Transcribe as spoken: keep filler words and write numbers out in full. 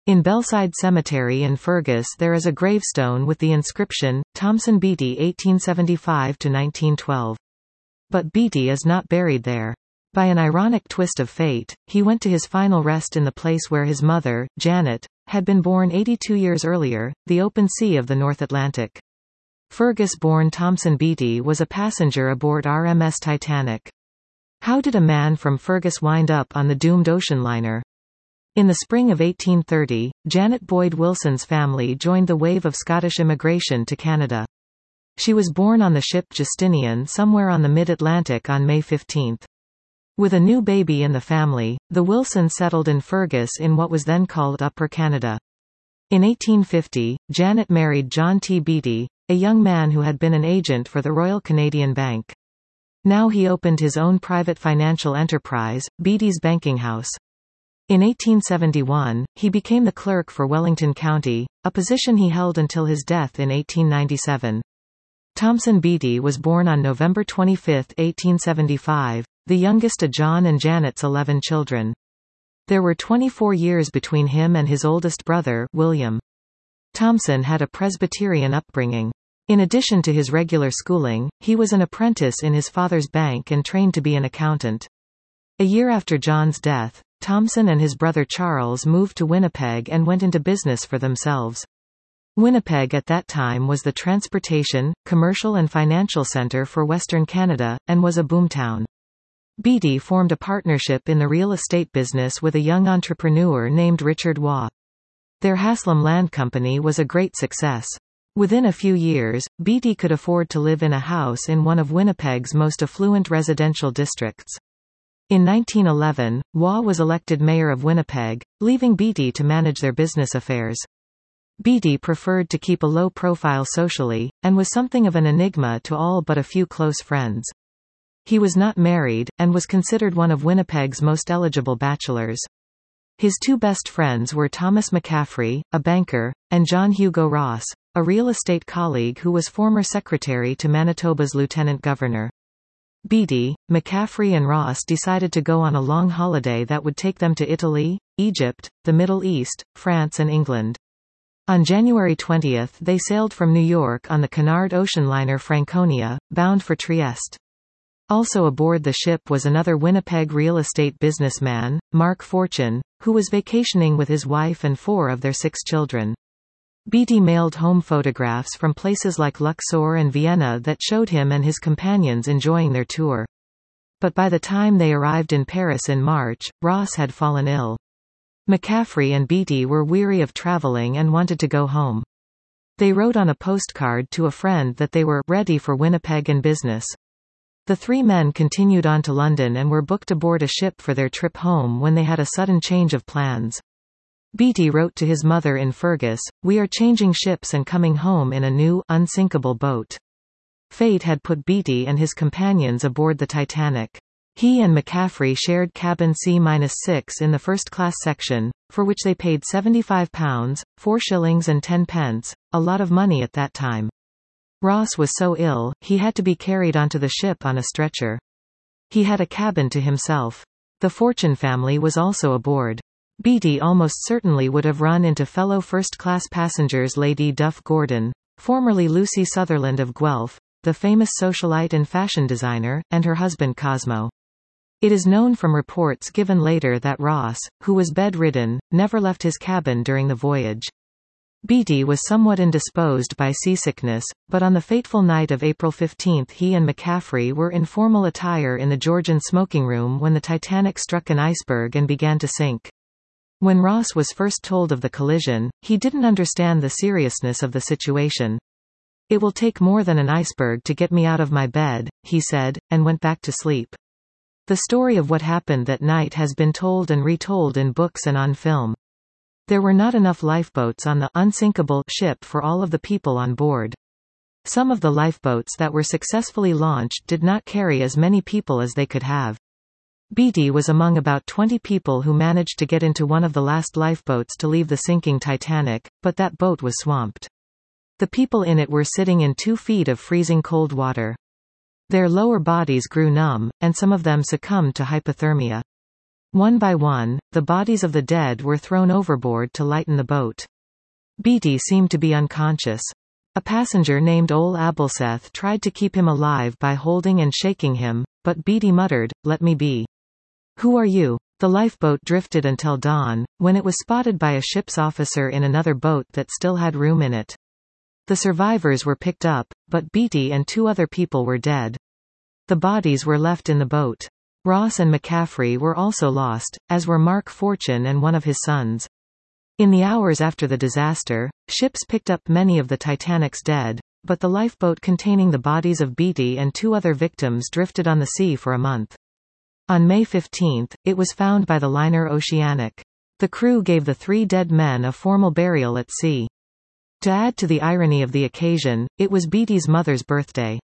In Bellside Cemetery in Fergus there is a gravestone with the inscription, Thomson Beattie eighteen seventy-five to nineteen twelve. But Beattie is not buried there. By an ironic twist of fate, he went to his final rest in the place where his mother, Janet, had been born eighty-two years earlier, the open sea of the North Atlantic. Fergus-born Thomson Beattie was a passenger aboard R M S Titanic. How did a man from Fergus wind up on the doomed ocean liner? In the spring of eighteen thirty, Janet Boyd Wilson's family joined the wave of Scottish immigration to Canada. She was born on the ship Justinian somewhere on the mid-Atlantic on May fifteenth. With a new baby in the family, the Wilsons settled in Fergus in what was then called Upper Canada. In eighteen fifty, Janet married John T. Beattie, a young man who had been an agent for the Royal Canadian Bank. Now he opened his own private financial enterprise, Beattie's Banking House. In eighteen seventy-one, he became the clerk for Wellington County, a position he held until his death in eighteen ninety-seven. Thomson Beattie was born on November twenty-fifth, eighteen seventy-five, the youngest of John and Janet's eleven children. There were twenty-four years between him and his oldest brother, William. Thomson had a Presbyterian upbringing. In addition to his regular schooling, he was an apprentice in his father's bank and trained to be an accountant. A year after John's death, Thomson and his brother Charles moved to Winnipeg and went into business for themselves. Winnipeg at that time was the transportation, commercial and financial center for Western Canada, and was a boomtown. Beattie formed a partnership in the real estate business with a young entrepreneur named Richard Waugh. Their Haslam Land Company was a great success. Within a few years, Beattie could afford to live in a house in one of Winnipeg's most affluent residential districts. In nineteen eleven, Waugh was elected mayor of Winnipeg, leaving Beattie to manage their business affairs. Beattie preferred to keep a low profile socially, and was something of an enigma to all but a few close friends. He was not married, and was considered one of Winnipeg's most eligible bachelors. His two best friends were Thomas McCaffrey, a banker, and John Hugo Ross, a real estate colleague who was former secretary to Manitoba's lieutenant governor. Beattie, McCaffrey and Ross decided to go on a long holiday that would take them to Italy, Egypt, the Middle East, France and England. On January twentieth they sailed from New York on the Cunard ocean liner Franconia, bound for Trieste. Also aboard the ship was another Winnipeg real estate businessman, Mark Fortune, who was vacationing with his wife and four of their six children. Beattie mailed home photographs from places like Luxor and Vienna that showed him and his companions enjoying their tour. But by the time they arrived in Paris in March, Ross had fallen ill. McCaffrey and Beattie were weary of traveling and wanted to go home. They wrote on a postcard to a friend that they were ready for Winnipeg and business. The three men continued on to London and were booked aboard a ship for their trip home when they had a sudden change of plans. Beattie wrote to his mother in Fergus, "We are changing ships and coming home in a new, unsinkable boat." Fate had put Beattie and his companions aboard the Titanic. He and McCaffrey shared cabin C six in the first-class section, for which they paid seventy-five pounds, four shillings and ten pence, a lot of money at that time. Ross was so ill, he had to be carried onto the ship on a stretcher. He had a cabin to himself. The Fortune family was also aboard. Beattie almost certainly would have run into fellow first-class passengers Lady Duff Gordon, formerly Lucy Sutherland of Guelph, the famous socialite and fashion designer, and her husband Cosmo. It is known from reports given later that Ross, who was bedridden, never left his cabin during the voyage. Beattie was somewhat indisposed by seasickness, but on the fateful night of April fifteenth he and McCaffrey were in formal attire in the Georgian smoking room when the Titanic struck an iceberg and began to sink. When Ross was first told of the collision, he didn't understand the seriousness of the situation. "It will take more than an iceberg to get me out of my bed," he said, and went back to sleep. The story of what happened that night has been told and retold in books and on film. There were not enough lifeboats on the unsinkable ship for all of the people on board. Some of the lifeboats that were successfully launched did not carry as many people as they could have. Beattie was among about twenty people who managed to get into one of the last lifeboats to leave the sinking Titanic, but that boat was swamped. The people in it were sitting in two feet of freezing cold water. Their lower bodies grew numb, and some of them succumbed to hypothermia. One by one, the bodies of the dead were thrown overboard to lighten the boat. Beatty seemed to be unconscious. A passenger named Ole Abelseth tried to keep him alive by holding and shaking him, but Beatty muttered, "Let me be. Who are you?" The lifeboat drifted until dawn, when it was spotted by a ship's officer in another boat that still had room in it. The survivors were picked up, but Beatty and two other people were dead. The bodies were left in the boat. Ross and McCaffrey were also lost, as were Mark Fortune and one of his sons. In the hours after the disaster, ships picked up many of the Titanic's dead, but the lifeboat containing the bodies of Beatty and two other victims drifted on the sea for a month. On May fifteenth, it was found by the liner Oceanic. The crew gave the three dead men a formal burial at sea. To add to the irony of the occasion, it was Beatty's mother's birthday.